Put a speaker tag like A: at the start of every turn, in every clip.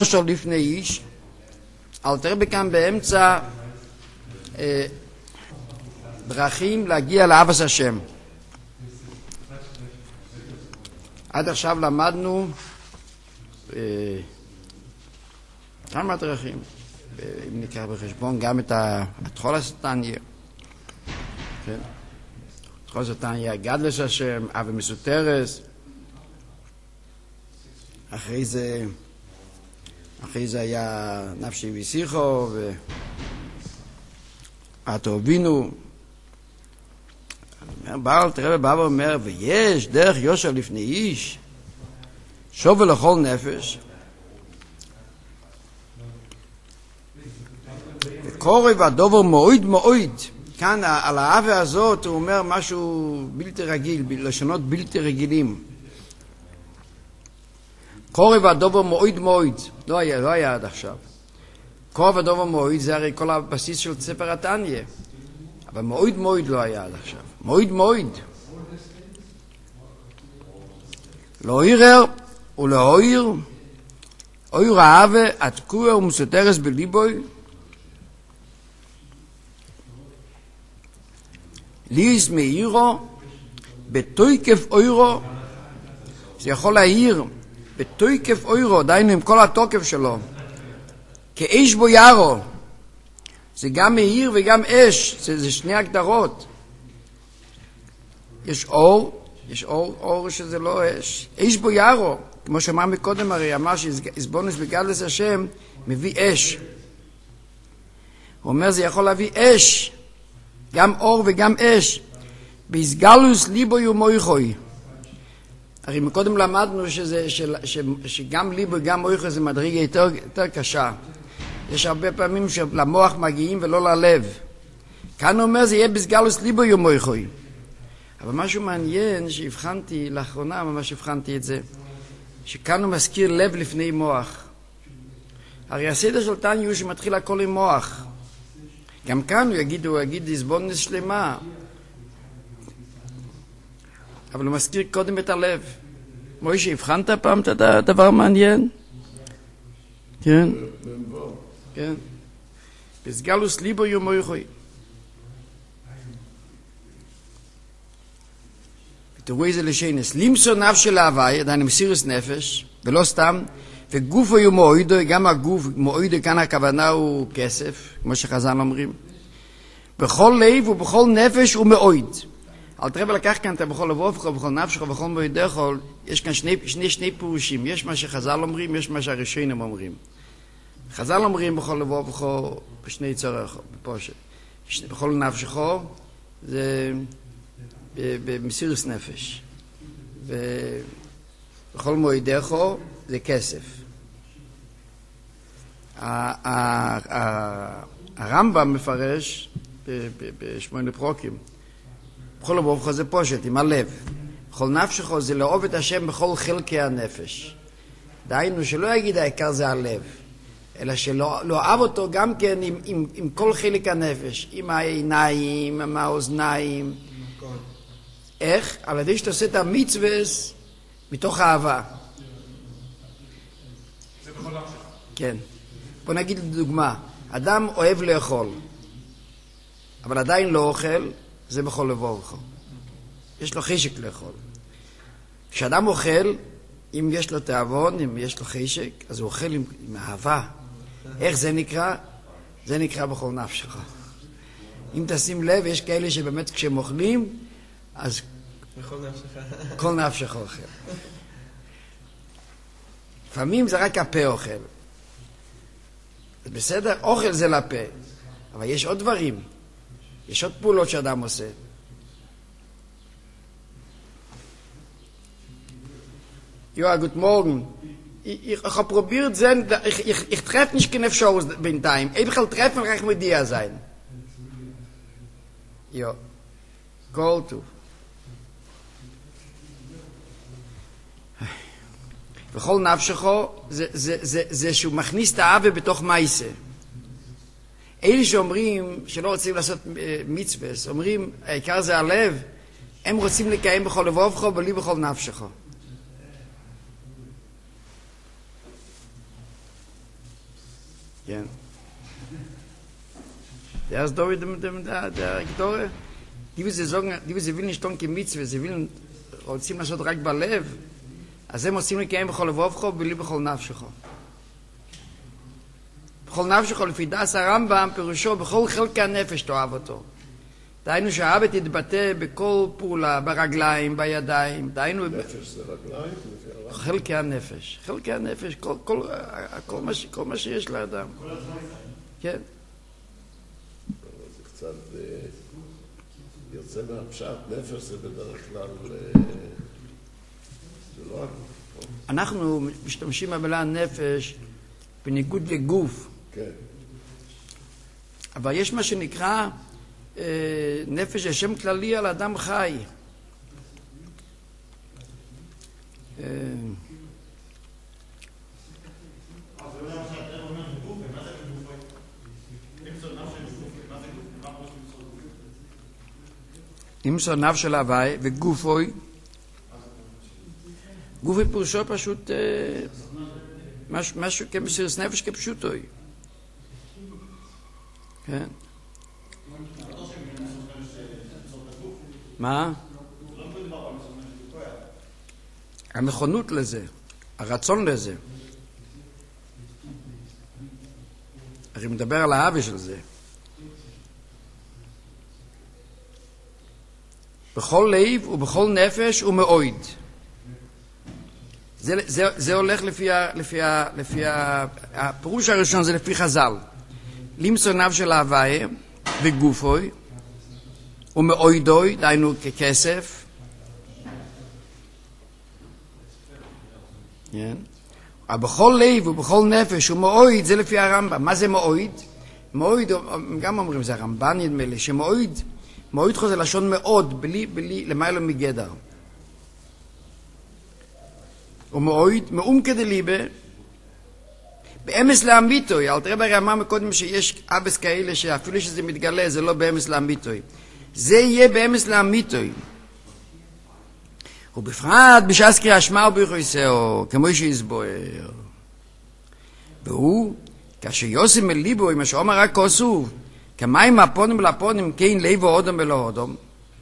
A: של לפני איש, אלתר רבי כאן באמצע דרכים להגיע לאהבת השם. עד עכשיו למדנו כמה דרכים, אם ניקח בחשבון גם את התחול הסתניה, תחול הסתניה, גדלס השם, אבי מסותרס, אחרי זה היה נפשי ושיחו ואתו בינו. בעל תראה בא ואומר, ויש דרך יושר לפני איש שווה לכל נפש, וקורא והדובר מועיד מועיד. כאן על האהבה הזאת הוא אומר משהו בלתי רגיל, לשונות בלתי רגילים. קורא והדובר מועיד מועיד, לא היה עד עכשיו. קורא והדובר מועיד זה הרי כל הבסיס של ספר התניא, אבל מועיד מועיד לא היה עד עכשיו. מועיד מועיד, לא עירר ולא עיר, אויר האהבה התקוע ומסותרס בליבוי, ליס מאירו בתויקף אוירו. זה יכול להעיר בתויקף אוירו, דיינו עם כל התוקף שלו, כאש בו ירו. זה גם מאיר וגם אש, זה שני הגדרות. יש אור, יש אור שזה לא אש, אש בו ירו, כמו שאמר מקודם, הרי אמר שאיזבונוס בגדלס השם מביא אש. הוא אומר זה יכול להביא אש, גם אור וגם אש. בהסגלוס ליבוי ומויכוי. הרי מקודם למדנו שגם ליבוי וגם מויכוי זה מדרגה יותר קשה. יש הרבה פעמים שלמוח מגיעים ולא ללב. כאן הוא אומר זה יהיה בסגלוס ליבוי ומויכוי. אבל משהו מעניין שהבחנתי לאחרונה, ממש הבחנתי את זה, שכאן הוא מזכיר לב לפני מוח. הרי הסדר של תניא הוא שמתחיל הכל עם מוח. גם כאן הוא יגיד איזבונוס שלמה, אבל הוא מזכיר קודם את הלב. מוישה, הבחנת פעם את הדבר מעניין? כן? כן. בסגלוס ליבוי ומויכוי. תראו איזה לשינס, לימסו נפש של ההווי, עדיין מסירוס נפש, ולא סתם, וגופו הוא מועידו, גם הגוף מועידו, כאן הכוונה הוא כסף, כמו שחז"ל אומרים. בכל לב ובכל נפש הוא מועיד. אל תראה לקח כאן את בכל לבובך, בכל נפשך, בכל מועידך, יש כאן שני פירושים, יש מה שחז"ל אומרים, יש מה שהראשונים אומרים. חז"ל אומרים בכל לבובך, בשני צורך, בפושט. בכל נפשך, זה במסירוס נפש, ובכל מועידך זה כסף. הרמב"ם מפרש בשמונה פרוקים, בכל לבובך זה פושט, עם הלב. בכל נפשך זה לאהוב את השם בכל חלקי הנפש. דהיינו שלא יגיד העיקר זה הלב, אלא שלא אהב אותו גם כן עם כל חלק הנפש, עם העיניים, עם האוזניים. איך? על ידי שאתה עושה את המצווס מתוך אהבה.
B: זה בכל נפשך.
A: כן. בוא נגיד לדוגמה, אדם אוהב לאכול, אבל עדיין לא אוכל, זה בכל לבובך. יש לו חשק לאכול. כשאדם אוכל, אם יש לו תאבון, אם יש לו חשק, אז הוא אוכל עם אהבה. איך זה נקרא? זה נקרא בכל נפשך. אם תשים לב, יש כאלה שבאמת כשהם אוכלים, אז כל נפשך אוכל. לפעמים זה רק הפה אוכל. בסדר, אוכל זה לפה, אבל יש עוד דברים, יש עוד פעולות שאדם עושה. Ja, guten Morgen. Ich habe probiert, ich treffe nicht keine Chance bintime. Ich will treffen, reich mit dir sein. Ja, call to. בכל נפשך זה שהוא מכניס את האהבה בתוך מייסה. אלה שאומרים שלא רוצים לעשות מצווס, אומרים העיקר זה הלב, הם רוצים לקיים בכל לבובך ובלי בכל נפשך. כן. Der ist da mit der Gitarre. Die will sie sagen, die will nicht tun kein Mitzvah, sie will רוצים לעשות רק בלב, אז הם עושים לקיים בכל לבבך ובלי בכל נפשך. בכל נפשך, לפי דעת הרמב"ם, פירושו בכל חלקי הנפש תאהב אותו. דהיינו שהאהבה תתבטא בכל פעולה, ברגליים, בידיים, דהיינו...
B: נפש זה רגליים?
A: חלקי הנפש. חלקי הנפש, כל מה שיש לאדם. כן.
B: זה קצת... יוצא מהפשט, נפש זה בדרך כלל... זה לא...
A: אנחנו משתמשים במילה נפש בניגוד לגוף.
B: כן.
A: אבל יש מה שנקרא נפש, זה שם כללי על אדם חי. נמצא נפש של הוואי וגופוי. גופי פירושו פשוט משהו כמסירת נפש כפשוטוי. כן. מה? הנכונות לזה, הרצון לזה. הרי מדבר על האהבה של זה. בכל לב ובכל נפש ומאויד. זה הולך לפי הפירוש הראשון, זה לפי חז"ל. למצוא נפש של ההוויה וגופוי ומאוידוי, דהיינו ככסף. אבל בכל לב ובכל נפש ומאויד, זה לפי הרמב"ם. מה זה מאויד? מאויד, גם אומרים, זה הרמב"ן נדמה לי, שמאויד, מאויד זה לשון מאוד, בלי למעלה מגדר. ומאויד, מאום כדליבה, באמס לאמיתוי. אלתר רבי אמר מקודם שיש אבס כאלה שאפילו שזה מתגלה, זה לא באמס לאמיתוי. זה יהיה באמס לאמיתוי. ובפרט בשעת קריאת שמע וברכויסהו, כמו שיסבואר. והוא, כאשר יוסי מליבו, מה שאומר רק כוסו, כמים הפונים ולפונים, כן לב ואודם ולא אודם.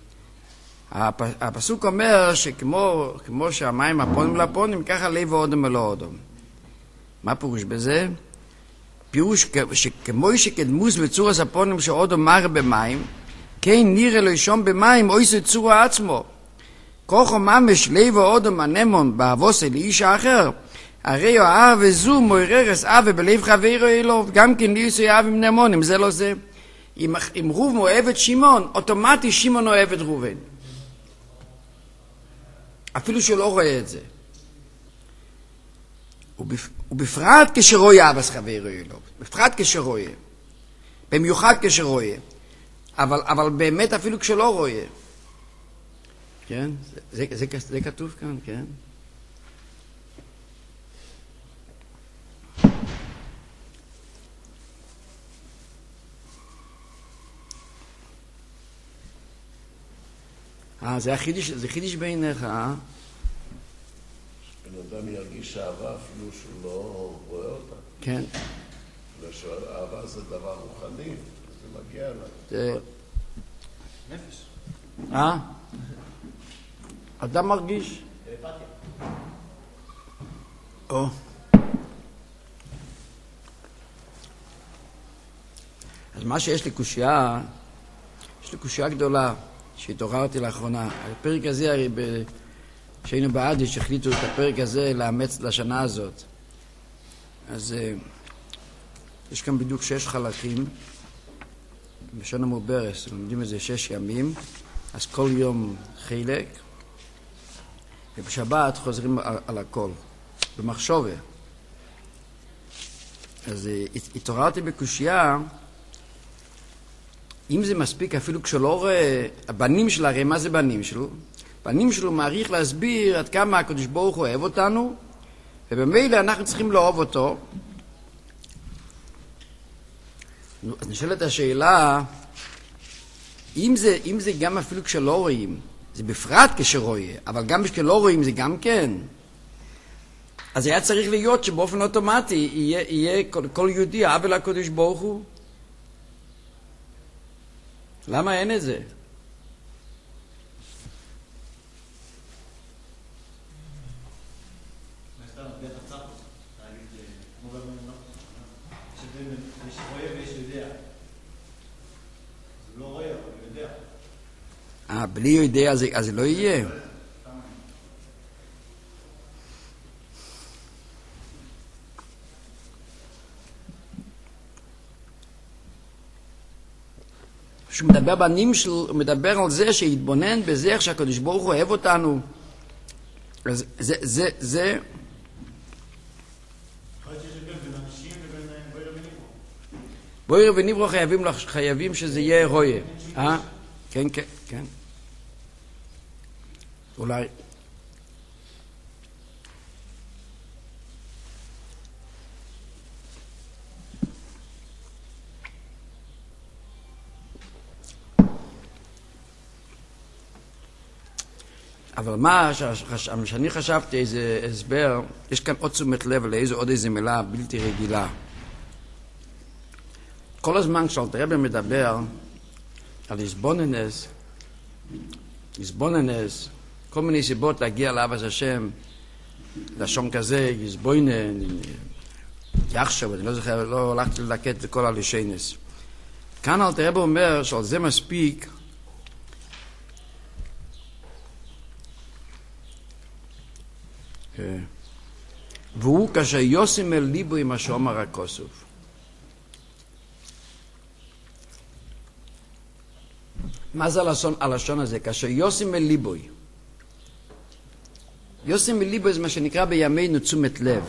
A: הפסוק אומר שכמו שהמים הפונים ולפונים, ככה לב ואודם ולא אודם. מה פירוש בזה? פירוש שכמו שכדמוס בצורס הפונים שאודם מר במים, כן נראה לו ישום במים, או איזה צורה עצמו. כוחו ממש לב ואודם הנמון באבוסי לאיש האחר, הרי האהב וזו מויררס אהבה בלב חברו אלו, גם כן ליסוי אהב עם נמונים, זה לא זה. אם ראובן אוהב את שמעון, אוטומטי שמעון אוהב את ראובן. אפילו שהוא לא רואה את זה. ובפרט כשרואה אהבס חברו אלו, בפרט כשרואה. במיוחד כשרואה. אבל באמת אפילו כשלא רואה. כן? זה כתוב כאן, כן? זה חידש בעיניך,
B: בן אדם ירגיש אהבה אפילו שהוא לא רואה אותה.
A: כן.
B: אהבה זה דבר רוחני, זה מגיע אליו.
C: נפש.
A: אדם מרגיש? או. אז מה שיש לי קושיה, יש לי קושיה גדולה שהתעוררתי לאחרונה. הפרק הזה, הרי כשהיינו באדיש, החליטו את הפרק הזה לאמץ לשנה הזאת. אז יש כאן בדיוק 6 חלקים, בשנה מוברס, לומדים את זה 6 ימים, אז כל יום חלק, ובשבת חוזרים על הכל, במחשבה. אז התעוררתי בקושיה, אם זה מספיק אפילו כשלא רואה, הבנים שלו, הרי מה זה בנים שלו? בנים שלו מעריך להסביר עד כמה הקדוש ברוך הוא אוהב אותנו, ובמילא אנחנו צריכים לאהוב אותו. אז נשאלת השאלה, אם זה גם אפילו כשלא רואים, זה בפרט כשרואה, אבל גם כשלא רואים זה גם כן. אז היה צריך להיות שבאופן אוטומטי יהיה כל יהודי אהב אל הקדוש ברוך הוא. למה אין את זה? בלי יודע אז זה לא יהיה. שהוא מדבר בנים שלו, הוא מדבר על זה שיתבונן בזה איך שהקדוש ברוך הוא אוהב אותנו. אז זה בויר וניברו חייבים שזה יהיה רויה. כן. אולי אבל מה שאני חשבתי איזה הסבר, יש כאן עוד תשומת לב עוד איזה מילה בלתי רגילה. כל הזמן כשאלתר רבי מדבר על יסבוננס, כל מיני סיבות להגיע לאהבת השם, לשון כזה, יסבונן, יחשב, אני לא זוכר, לא הלכתי לדקת את כל הלשונס. כאן אלתר רבי אומר שעל זה מספיק והוא כאשר יושים אל ליבו עם השומר הכוסוף. מה זה הלשון הזה? כאשר יושים אל ליבו. יושים אל ליבו זה מה שנקרא בימינו תשומת לב.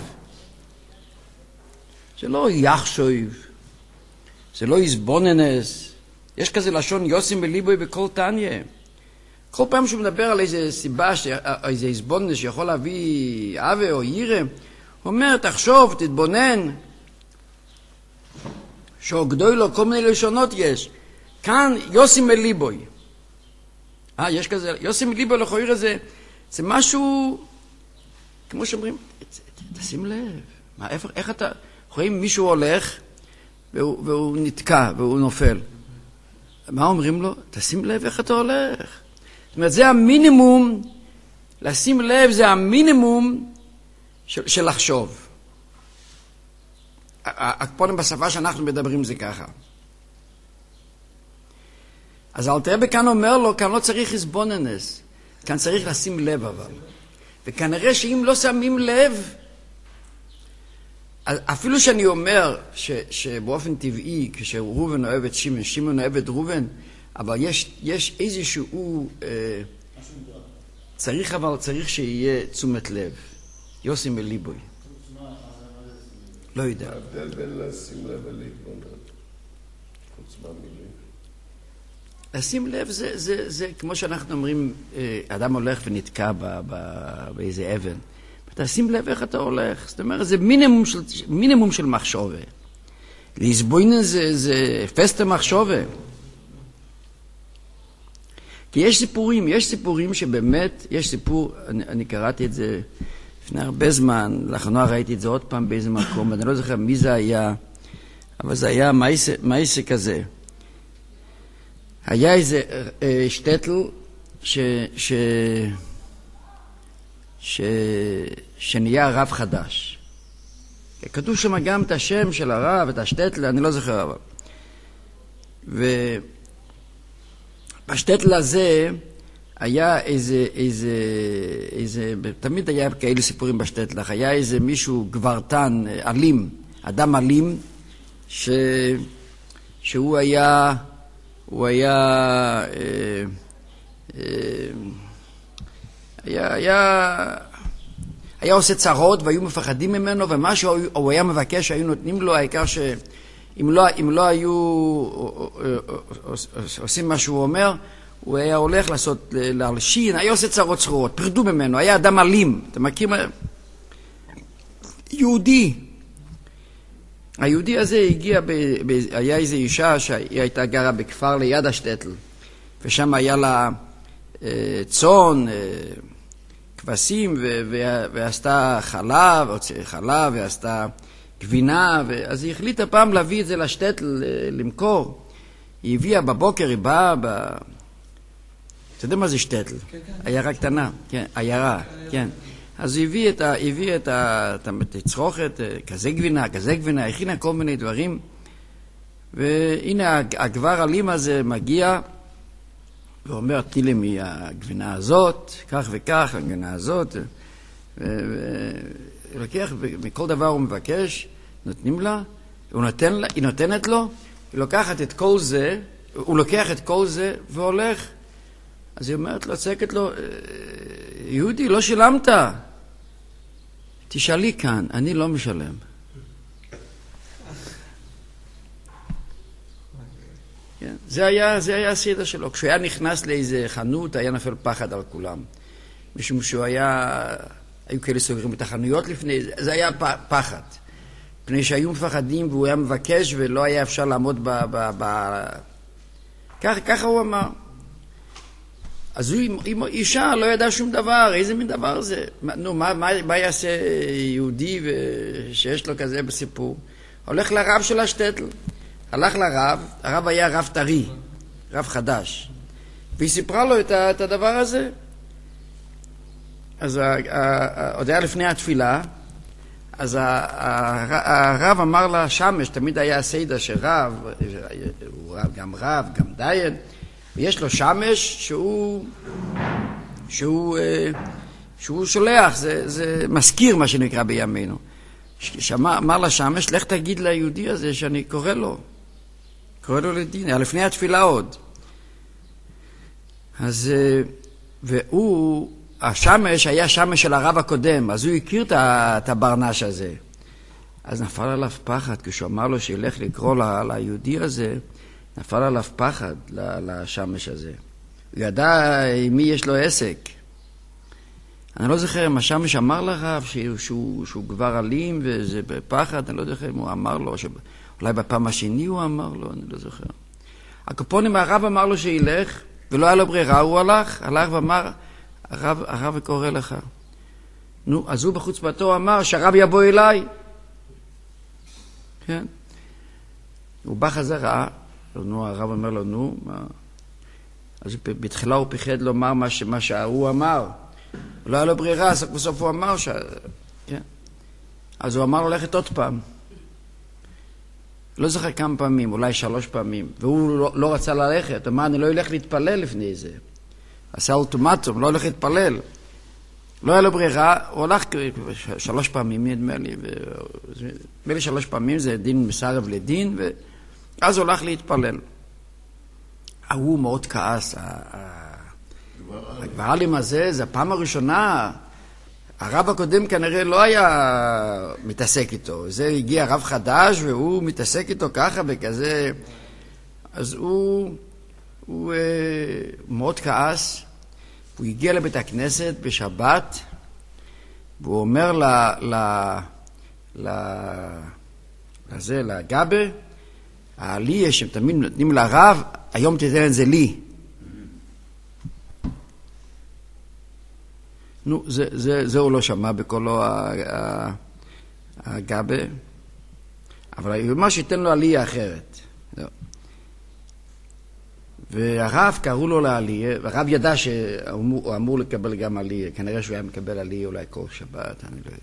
A: זה לא יחשוב, זה לא יסבוננס. יש כזה לשון יושים אל ליבו בכל תניא. כל פעם שהוא מדבר על איזו סיבה, איזו יסבוננס שיכול להביא אהבה או יראה, הוא אומר, תחשוב, תתבונן, שגדול לו כל מיני לשונות יש. כאן יושים אל ליבוי. יש כזה, יושים אל ליבוי לכאורה זה משהו, כמו שאומרים, תשים לב. איך אתה, רואים מישהו הולך, והוא נתקע, והוא נופל. מה אומרים לו? תשים לב איך אתה הולך. זאת אומרת, זה המינימום, לשים לב זה המינימום של לחשוב. הקפונים בשפה שאנחנו מדברים זה ככה. אז אלתר רבי כאן אומר לו, כאן לא צריך יסבוננס, כאן צריך לשים לב אבל. וכנראה שאם לא שמים לב, אפילו שאני אומר שבאופן טבעי, כשראובן אוהב את שמעון, שמעון אוהב את ראובן, אבל יש איזשהו, צריך שיהיה תשומת לב. יושים אל ליבוי. לא יודע.
B: ההבדל בין לשים לב ולהתבונן. חוץ מהמילים.
A: לשים לב זה כמו שאנחנו אומרים, אדם הולך ונתקע באיזה אבן. תשים לב איך אתה הולך. זאת אומרת, זה מינימום של מחשבה. להסבונן זה פסטה מחשבה. כי יש סיפורים שבאמת, יש סיפור, אני קראתי את זה לפני הרבה זמן, לאחרונה ראיתי את זה עוד פעם באיזה מקום, אני לא זוכר מי זה היה, אבל זה היה מייסה כזה. היה איזה שטטל שנהיה רב חדש. כתוב שם גם את השם של הרב, את השטטל, אני לא זוכר אבל. בשטטל הזה היה איזה, תמיד היה כאלה סיפורים בשטטל, היה איזה מישהו גברתן, אלים, אדם אלים, שהוא היה היה עושה צרות והיו מפחדים ממנו, ומה שהוא היה מבקש היו נותנים לו, העיקר שאם לא היו עושים מה שהוא אומר, הוא היה הולך להלשין, היה עושה צרות צרורות, פרדו ממנו, היה אדם אלים, אתה מכיר מה? יהודי. היהודי הזה הגיע, היה איזו אישה שהיא הייתה גרה בכפר ליד השטטל, ושם היה לה צאן, כבשים ועשתה חלב, ועשתה גבינה, אז היא החליטה פעם להביא את זה לשטטל למכור. היא הביאה בבוקר, היא באה, אתה יודע מה זה שטטל? עיירה קטנה, כן, עיירה, כן. אז היא הביאה את התצרוכת, כזה גבינה, הכינה כל מיני דברים, והנה הגבר אלים הזה מגיע, ואומר, תני לי מהגבינה הזאת, כך וכך, הגבינה הזאת, ולוקח, מכל דבר הוא מבקש, נותנים לה, היא נותנת לו, היא לוקחת את כל זה, הוא לוקח את כל זה והולך. אז היא אומרת לו, צועקת לו, יהודי, לא שילמת. תשאלי כאן, אני לא משלם. כן? זה היה הסדר שלו. כשהוא היה נכנס לאיזה חנות, היה נפל פחד על כולם. משום שהוא היו כאלה סוגרים את החנויות לפני, זה היה פחד. פני שהיו מפחדים והוא היה מבקש ולא היה אפשר לעמוד ככה הוא אמר. אז הוא אישה לא ידע שום דבר, איזה מין דבר זה? נו, מה יעשה יהודי שיש לו כזה בסיפור? הולך לרב של השטטל. הלך לרב, הרב היה רב טרי, רב חדש. והיא סיפרה לו את הדבר הזה. אז עוד היה לפני התפילה, אז הרב אמר לה שמש, תמיד היה סיידה שרב, הוא גם רב, גם דיין, ויש לו שמש שהוא שולח, זה מזכיר מה שנקרא בימינו. אמר לה שמש, לך תגיד ליהודי הזה שאני קורא לו לדין, היה לפני התפילה עוד. אז, השמש היה שמש של הרב הקודם, אז הוא הכיר את הברנש הזה. אז נפל עליו פחד, כשהוא אמר לו שילך לקרוא ליהודי הזה, נפל עליו פחד לשמש הזה. הוא ידע עם מי יש לו עסק. אני לא זוכר אם השמש אמר לרב שהוא כבר אלים וזה בפחד, אני לא זוכר אם הוא אמר לו, אולי בפעם השני הוא אמר לו, אני לא זוכר. הקופונים, הרב אמר לו שילך, ולא היה לו ברירה, הוא הלך ואמר, הרב קורא לך. נו, אז הוא בחוצפתו אמר שהרב יבוא אליי. כן. הוא בא חזרה, הרב אומר לו, נו, מה? אז בתחילה הוא פיחד לומר מה שהוא אמר. לא היה לו ברירה, בסוף הוא אמר כן. אז הוא אמר ללכת עוד פעם. לא זוכר כמה פעמים, אולי 3 פעמים. והוא לא רצה ללכת. אמר, אני לא אלך להתפלל לפני זה. עשה אולטימטום, לא הולך להתפלל. לא היה לו ברירה, הוא הולך 3 פעמים, נדמה לי 3 פעמים, זה דין מסרב לדין, ואז הוא הולך להתפלל. הוא מאוד כעס, הגברלים הזה, זה הפעם הראשונה, הרב הקודם כנראה לא היה מתעסק איתו, זה הגיע רב חדש והוא מתעסק איתו ככה וכזה, אז הוא מאוד כעס, הוא הגיע לבית הכנסת בשבת, והוא אומר לגבה, העלייה שהם תמיד נותנים לרב, היום תיתן את זה לי. נו, זה הוא לא שמע בקולו הגבה, אבל הוא אומר שייתן לו עלייה אחרת. והרב קראו לו לעלייה, והרב ידע שהוא אמור לקבל גם עלייה, כנראה שהוא היה מקבל עלייה אולי כל שבת, אני לא יודע.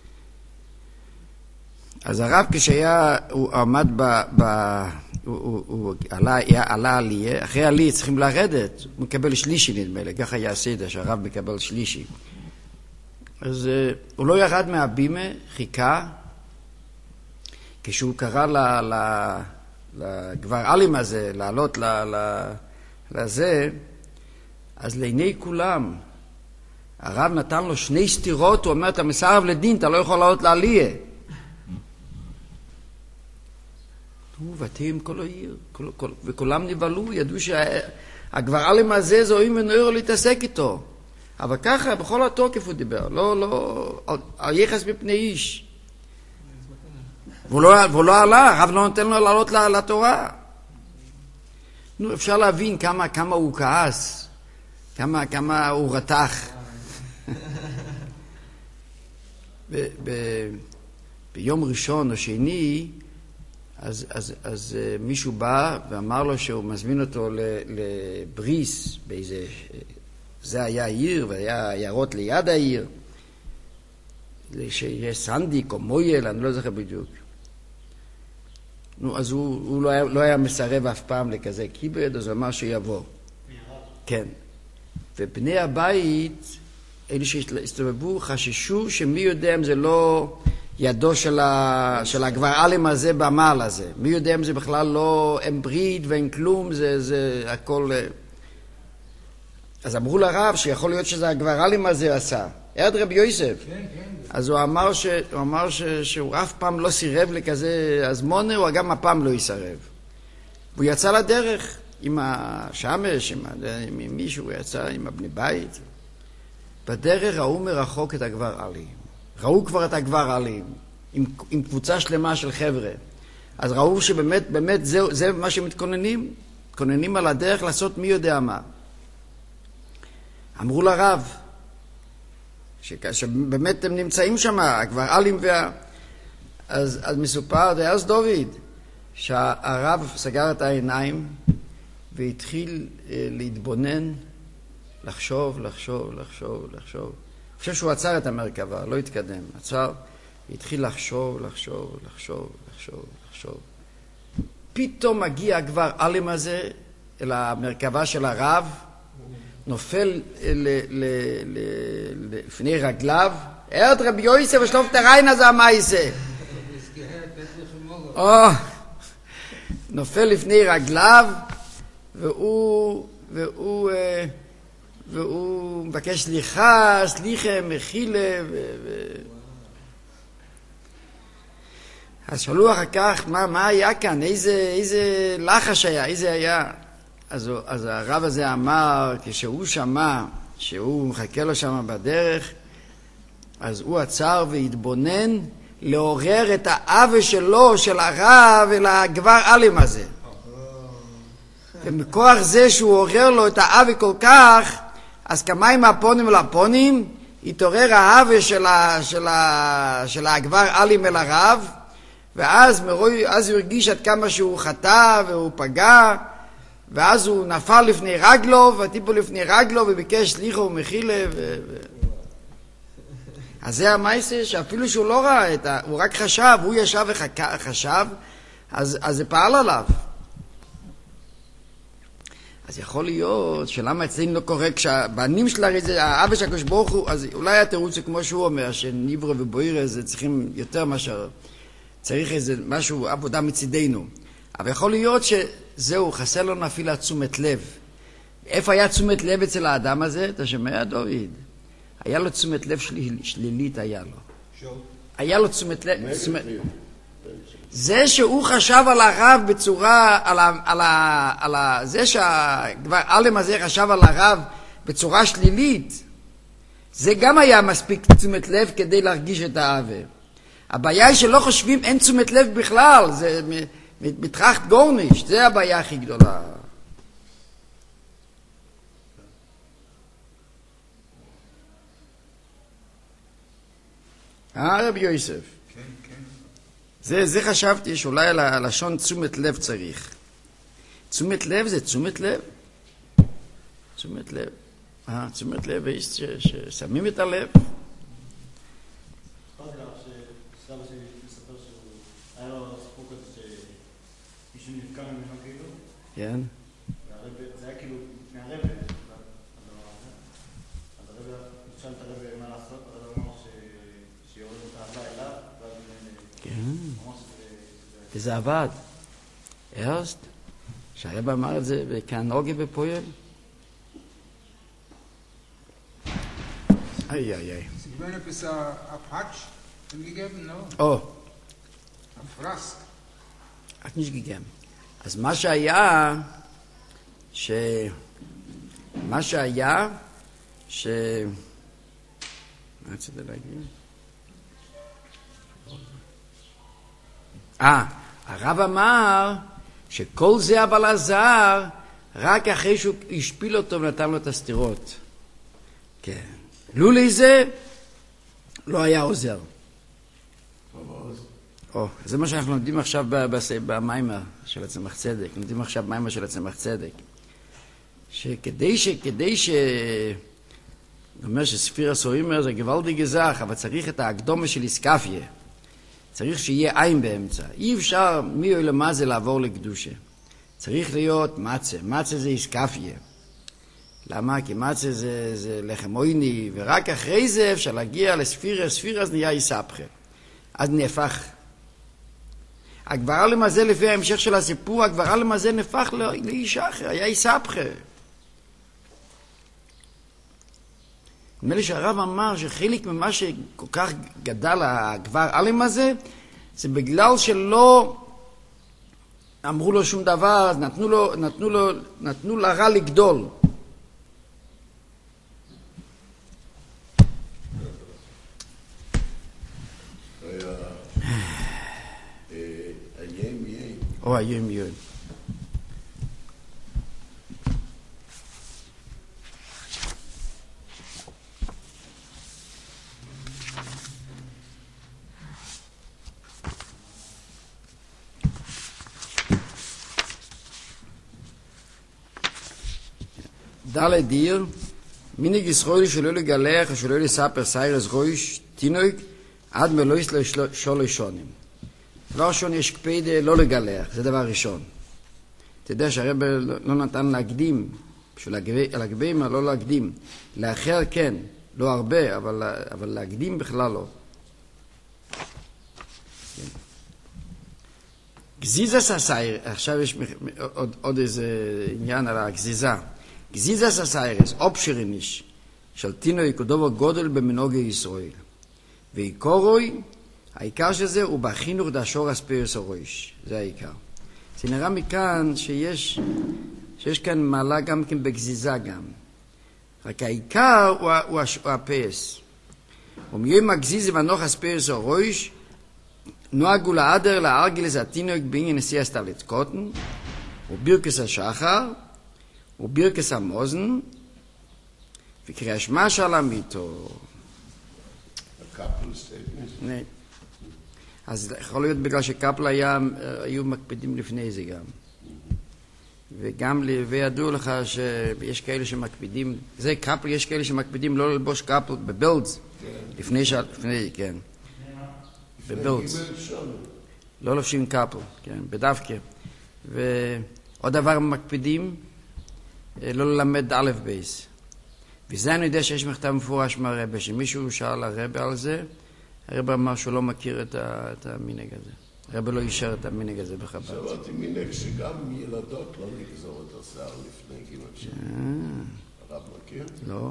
A: אז הרב הוא עמד הוא עלה עלייה, אחרי עלייה צריכים לרדת, הוא מקבל שלישי נדמה לי, ככה היה הסדר שהרב מקבל שלישי. אז הוא לא ירד מהבימה, חיכה, כשהוא קרא לגבר אלים הזה, לעלות לזה, אז לעיני כולם, הרב נתן לו 2 סתירות, הוא אומר, אתה מסרב לדין, אתה לא יכול לעלות לעלייה. ותהים כל העיר, וכולם נבהלו, ידעו שהגבר אלים הזה זוהים ונוער להתעסק איתו. אבל ככה, בכל התוקף הוא דיבר, לא, על יחס מפני איש. והוא לא עלה, הרב לא נותן לו לעלות לתורה. נו, אפשר להבין כמה הוא כעס, כמה הוא רתח. ביום ראשון או שני, אז מישהו בא ואמר לו שהוא מזמין אותו לבריס, באיזה, זה היה העיר, והיה עיירות ליד העיר, שיש סנדיק או מויל, אני לא זוכר בדיוק. נו, אז הוא לא היה מסרב אף פעם לכזה כיבד, אז הוא אמר שיבוא. כן. ובני הבית, אלה שהסתובבו, חששו שמי יודע אם זה לא ידו של הגבר אלם הזה במעל הזה. מי יודע אם זה בכלל לא, אין ברית ואין כלום, זה הכל... אז אמרו לרב שיכול להיות שזה הגבר אלם הזה עשה. עד רבי יוסף. כן, כן. אז הוא אמר שהוא אף פעם לא סירב לכזה הזמונה, הוא גם הפעם לא יסרב. והוא יצא לדרך עם השמש, עם מישהו, הוא יצא עם הבני בית. בדרך ראו מרחוק את הגבר עלים. ראו כבר את הגבר עלים, עם קבוצה שלמה של חבר'ה. אז ראו שבאמת זה מה שמתכוננים. מתכוננים על הדרך לעשות מי יודע מה. אמרו לרב, שבאמת הם נמצאים שם, הגבר עלים אז מסופר, אז דוד, שהרב סגר את העיניים והתחיל להתבונן, לחשוב. אני חושב שהוא עצר את המרכבה, לא התקדם. עצר, התחיל לחשוב. פתאום מגיע הגבר עלים הזה אל המרכבה של הרב, נופל לפני רגליו, עד רבי יוסף ושלוף את הריין הזה המייסה. נופל לפני רגליו, והוא מבקש סליחה, מחילה. אז שאלו אחר כך, מה היה כאן? איזה לחש היה? איזה היה? אז הרב הזה אמר, כשהוא שמע שהוא מחכה לו שם בדרך, אז הוא עצר והתבונן לעורר את האווה שלו, של הרב, אל הגבר עלים הזה. ומכוח זה שהוא עורר לו את האווה כל כך, אז כמיים הפונים לפונים, התעורר האווה של הגבר עלים אל הרב, ואז הוא הרגיש עד כמה שהוא חטא והוא פגע, ואז הוא נפל לפני רגלו, וטיפול לפני רגלו, וביקש סליחה ומחילה. אז זה המייסה שאפילו שהוא לא ראה, הוא רק חשב, הוא ישב וחשב, אז זה פעל עליו. אז יכול להיות שלמה אצלנו לא קורה, כשהבנים שלה הרי זה האבא של הקדוש ברוך הוא, אז אולי התירוץ זה כמו שהוא אומר, שניברו ובוירה זה צריכים יותר מאשר, צריך איזה משהו, עבודה מצידנו. אבל יכול להיות שזהו, חסר לנו אפילו תשומת לב. איפה היה תשומת לב אצל האדם הזה? אתה שומע, דוד? היה לו תשומת לב שלילית, היה לו. היה לו תשומת לב... זה שהוא חשב על הרב בצורה, זה שהגבר אלם הזה חשב על הרב בצורה שלילית, זה גם היה מספיק תשומת לב כדי להרגיש את האהבה. הבעיה היא שלא חושבים, אין תשומת לב בכלל, זה מתרחת גורניש, זה הבעיה הכי גדולה. רבי יוסף. זה חשבתי שאולי על הלשון תשומת לב צריך. תשומת לב זה תשומת לב. תשומת לב. תשומת לב ששמים את הלב.
C: סבא שלי מספר שהיה לו סיפור כזה שמישהו נפקע ממנו כאילו.
A: כן.
C: זה היה כאילו מהרבא. אז הרבא, נשאל את הרבא מה לעשות, הרבא אמר שיורד את האהבה אליו.
A: כן. וזה עבד. erst, שהרבא אמר את זה כהנהוגה בפועל.
D: Sie gewöhnen bis auf Hatsch gegeben, no?
A: Oh.
D: Auf Flask.
A: hat nicht gegeben. אז מה שהיה, מה רציתי להגיד? הרב אמר שכל זה אבל עזר רק אחרי שהוא השפיל אותו ונתן לו את הסתירות. כן. לולי זה לא היה עוזר. זה מה שאנחנו לומדים עכשיו במיימר של הצמח צדק. לומדים עכשיו מיימר של הצמח צדק. שכדי אומר שספיר הסורימר זה גוואלדי גזח, אבל צריך את ההקדומה של איסקפיה. צריך שיהיה עין באמצע. אי אפשר מי או למה זה לעבור לקדושה. צריך להיות מצה. מצה זה איסקפיה. למה? כי מצה זה לחם עויני, ורק אחרי זה אפשר להגיע לספירה. ספירה אז נהיה איסבכה. אז נהפך. הגברה למזה, לפי ההמשך של הסיפור, הגברה למזה נהפך לאיש אחר, היה איסבכה. נדמה לי שהרב אמר שחלק ממה שכל כך גדל הגבר עלם הזה, זה בגלל שלא אמרו לו שום דבר, אז נתנו לרע לגדול. או היום יום. ד' דיר, מיניג ישראל שלא לגלח ושלא לספר סיירס רויש, תינוק, עד מלויס לשלוש שונים. דבר ראשון יש קפידה לא לגלח, זה דבר ראשון. אתה יודע שהרב לא נתן להקדים, בשביל הגבים לא להקדים. לאחר כן, לא הרבה, אבל להקדים בכלל לא. גזיזס הסייר, עכשיו יש עוד איזה עניין על הגזיזה. גזיזס הסיירס, אופשריניש, של תינוק ודובר גודל במנהגי ישראל. ועיקרוי, העיקר של זה הוא בחינוך דשור הספירס הראש. זה העיקר. זה נראה מכאן שיש כאן מעלה גם כן בגזיזה גם. רק העיקר הוא הפס. ומיום הגזיזה ונוח הספירס הראש, נוהגו לעדר להרגלס התינוק בעניין נשיא הסתלת קוטן, ובירקס השחר, ובירקס המוזן, וקריאה שמע של המיתו. אז יכול להיות בגלל שקפלה היו מקפידים לפני זה גם. וגם וידעו לך שיש כאלה שמקפידים, זה קפל, יש כאלה שמקפידים לא ללבוש קפל בבילדס, לפני, כן, בבילדס. לא לובשים קפל, כן, בדווקא. ועוד דבר מקפידים, לא ללמד א' בייס. וזה אני יודע שיש מכתב מפורש מהרבא, שמישהו שאל הרבא על זה, הרבא אמר שהוא לא מכיר את המנהג הזה. הרבא לא אישר את המנהג הזה בחב"ד.
B: שמעתי מנהג שגם ילדות לא נגזור את השיער לפני גיל. הרב מכיר?
A: לא.